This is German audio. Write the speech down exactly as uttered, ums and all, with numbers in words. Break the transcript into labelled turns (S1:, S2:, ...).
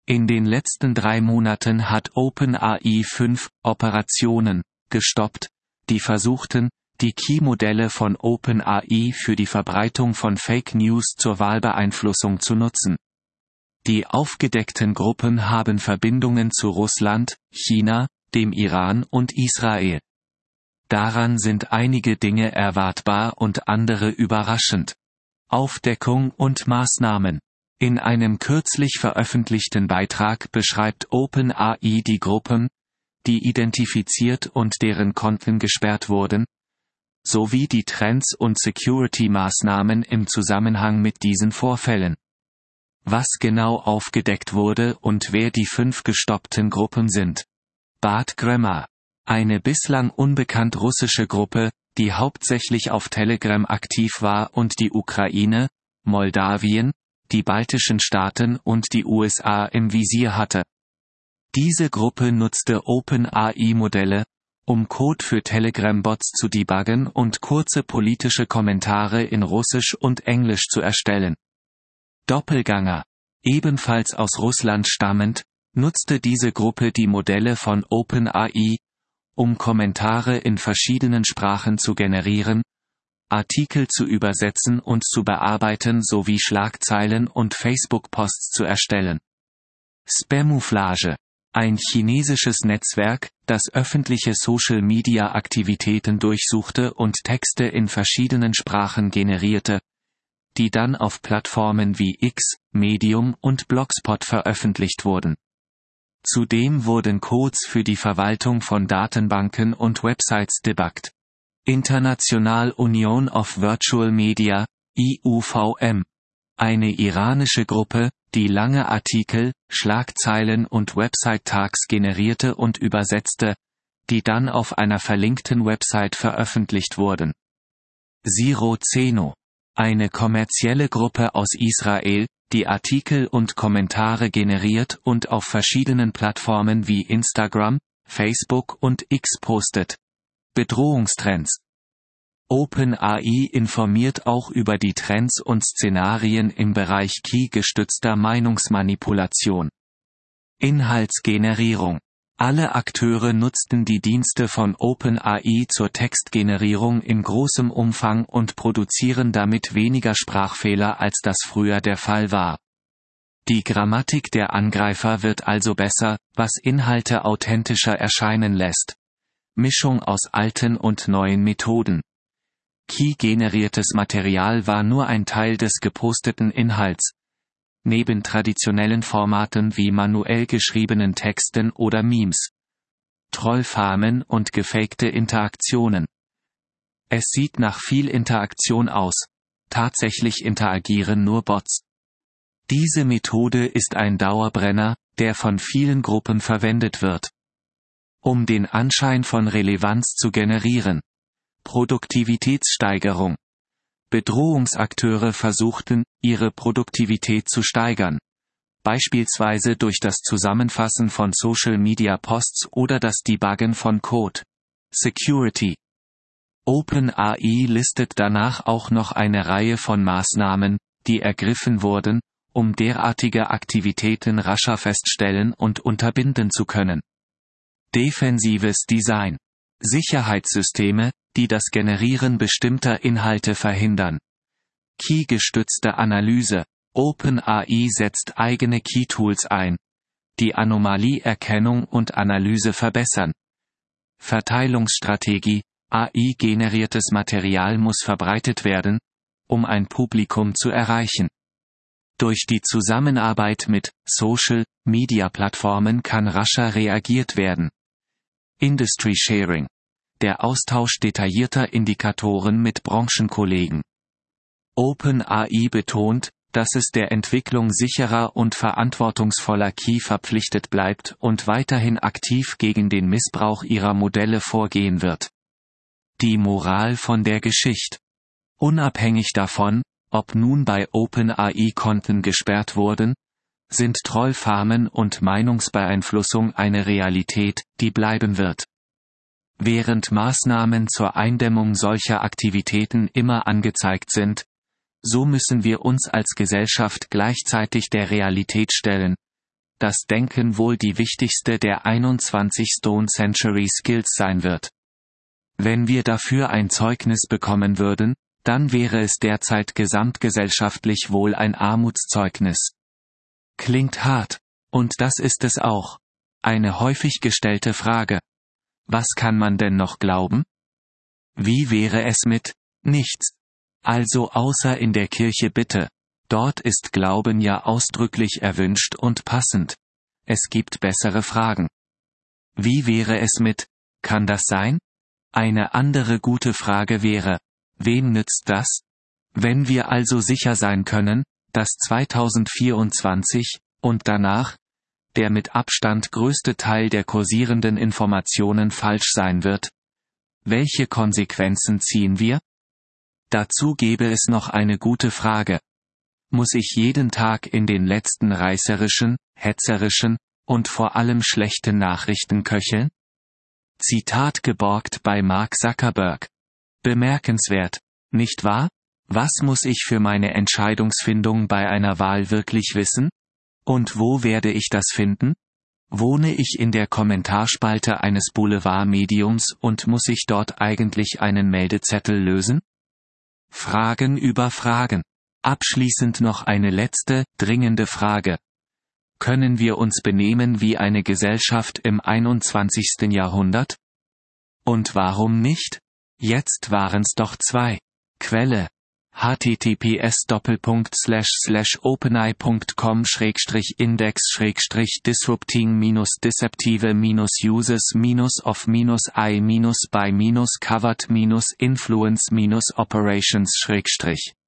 S1: In den letzten drei Monaten hat OpenAI fünf Operationen gestoppt, die versuchten, die Key-Modelle von OpenAI für die Verbreitung von Fake News zur Wahlbeeinflussung zu nutzen. Die aufgedeckten Gruppen haben Verbindungen zu Russland, China, dem Iran und Israel. Daran sind einige Dinge erwartbar und andere überraschend. Aufdeckung und Maßnahmen. In einem kürzlich veröffentlichten Beitrag beschreibt OpenAI die Gruppen, die identifiziert und deren Konten gesperrt wurden, sowie die Trends und Security-Maßnahmen im Zusammenhang mit diesen Vorfällen. Was genau aufgedeckt wurde und wer die fünf gestoppten Gruppen sind. Bart Grammar. Eine bislang unbekannt russische Gruppe, die hauptsächlich auf Telegram aktiv war und die Ukraine, Moldawien, die baltischen Staaten und die U S A im Visier hatte. Diese Gruppe nutzte OpenAI-Modelle, um Code für Telegram-Bots zu debuggen und kurze politische Kommentare in Russisch und Englisch zu erstellen. Doppelganger. Ebenfalls aus Russland stammend, nutzte diese Gruppe die Modelle von OpenAI, um Kommentare in verschiedenen Sprachen zu generieren, Artikel zu übersetzen und zu bearbeiten sowie Schlagzeilen und Facebook-Posts zu erstellen. Spamouflage. Ein chinesisches Netzwerk, das öffentliche Social-Media-Aktivitäten durchsuchte und Texte in verschiedenen Sprachen generierte, die dann auf Plattformen wie X, Medium und Blogspot veröffentlicht wurden. Zudem wurden Codes für die Verwaltung von Datenbanken und Websites debuggt. International Union of Virtual Media, I U V M. Eine iranische Gruppe, die lange Artikel, Schlagzeilen und Website-Tags generierte und übersetzte, die dann auf einer verlinkten Website veröffentlicht wurden. Zero Zeno. Eine kommerzielle Gruppe aus Israel, die Artikel und Kommentare generiert und auf verschiedenen Plattformen wie Instagram, Facebook und X postet. Bedrohungstrends. OpenAI informiert auch über die Trends und Szenarien im Bereich Key-gestützter Meinungsmanipulation. Inhaltsgenerierung. Alle Akteure nutzten die Dienste von OpenAI zur Textgenerierung in großem Umfang und produzieren damit weniger Sprachfehler als das früher der Fall war. Die Grammatik der Angreifer wird also besser, was Inhalte authentischer erscheinen lässt. Mischung aus alten und neuen Methoden. Key-generiertes Material war nur ein Teil des geposteten Inhalts. Neben traditionellen Formaten wie manuell geschriebenen Texten oder Memes. Trollfarmen und gefakte Interaktionen. Es sieht nach viel Interaktion aus. Tatsächlich interagieren nur Bots. Diese Methode ist ein Dauerbrenner, der von vielen Gruppen verwendet wird. Um den Anschein von Relevanz zu generieren. Produktivitätssteigerung. Bedrohungsakteure versuchten, ihre Produktivität zu steigern. Beispielsweise durch das Zusammenfassen von Social-Media-Posts oder das Debuggen von Code. Security. OpenAI listet danach auch noch eine Reihe von Maßnahmen, die ergriffen wurden, um derartige Aktivitäten rascher feststellen und unterbinden zu können. Defensives Design. Sicherheitssysteme, die das Generieren bestimmter Inhalte verhindern. Key-gestützte Analyse. OpenAI setzt eigene Key-Tools ein, die Anomalieerkennung und Analyse verbessern. Verteilungsstrategie. A I-generiertes Material muss verbreitet werden, um ein Publikum zu erreichen. Durch die Zusammenarbeit mit Social-Media-Plattformen kann rascher reagiert werden. Industry Sharing. Der Austausch detaillierter Indikatoren mit Branchenkollegen. OpenAI betont, dass es der Entwicklung sicherer und verantwortungsvoller Key verpflichtet bleibt und weiterhin aktiv gegen den Missbrauch ihrer Modelle vorgehen wird. Die Moral von der Geschichte. Unabhängig davon, ob nun bei OpenAI Konten gesperrt wurden, sind Trollfarmen und Meinungsbeeinflussung eine Realität, die bleiben wird. Während Maßnahmen zur Eindämmung solcher Aktivitäten immer angezeigt sind, so müssen wir uns als Gesellschaft gleichzeitig der Realität stellen, das Denken wohl die wichtigste der einundzwanzigsten Century Skills sein wird. Wenn wir dafür ein Zeugnis bekommen würden, dann wäre es derzeit gesamtgesellschaftlich wohl ein Armutszeugnis. Klingt hart, und das ist es auch. Eine häufig gestellte Frage. Was kann man denn noch glauben? Wie wäre es mit nichts? Also außer in der Kirche bitte. Dort ist Glauben ja ausdrücklich erwünscht und passend. Es gibt bessere Fragen. Wie wäre es mit kann das sein? Eine andere gute Frage wäre, wem nützt das? Wenn wir also sicher sein können, dass zweitausendvierundzwanzig, und danach, der mit Abstand größte Teil der kursierenden Informationen falsch sein wird, welche Konsequenzen ziehen wir? Dazu gäbe es noch eine gute Frage. Muss ich jeden Tag in den letzten reißerischen, hetzerischen und vor allem schlechten Nachrichten köcheln? Zitat geborgt bei Mark Zuckerberg. Bemerkenswert, nicht wahr? Was muss ich für meine Entscheidungsfindung bei einer Wahl wirklich wissen? Und wo werde ich das finden? Wohne ich in der Kommentarspalte eines Boulevardmediums und muss ich dort eigentlich einen Meldezettel lösen? Fragen über Fragen. Abschließend noch eine letzte, dringende Frage. Können wir uns benehmen wie eine Gesellschaft im einundzwanzigsten Jahrhundert? Und warum nicht? Jetzt waren's doch zwei. Quelle: https doppelpunkt slash slash openeye punkt com schrägstrich index schrägstrich disrupting minus deceptive minus uses minus of minus I minus by minus covered minus influence minus operations schrägstrich